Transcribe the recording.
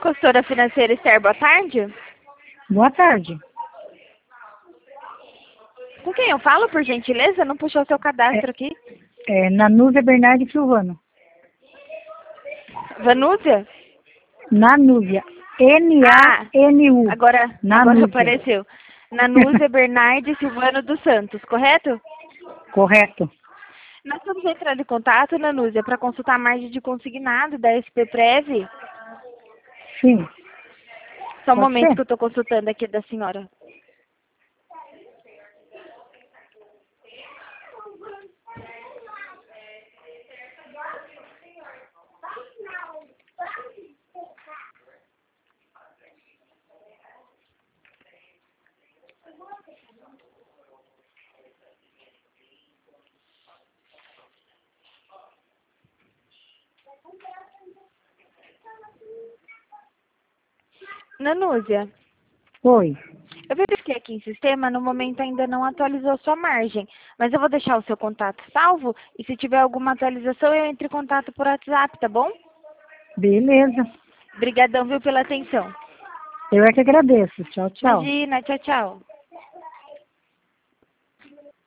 Consultora financeira Esther, boa tarde. Boa tarde. Com quem eu falo, por gentileza? Não puxou seu cadastro aqui. Nanúzia Bernardi Silvano. Vanúzia? Nanúzia. N-A-N-U. Agora Nanúzia. apareceu. Nanúzia Bernardi Silvano dos Santos, correto? Correto. Nós estamos entrando em contato, Nanúzia, para consultar a margem de consignado da SP-Prev. Sim. Só um Pode momento ser? que eu estou consultando aqui da senhora. Nanúzia, Oi. eu verifiquei aqui em sistema, no momento ainda não atualizou sua margem, mas eu vou deixar o seu contato salvo e se tiver alguma atualização eu entro em contato por WhatsApp, tá bom? Beleza. Obrigadão, viu, pela atenção. Eu é que agradeço. Tchau, tchau. Imagina, tchau, tchau.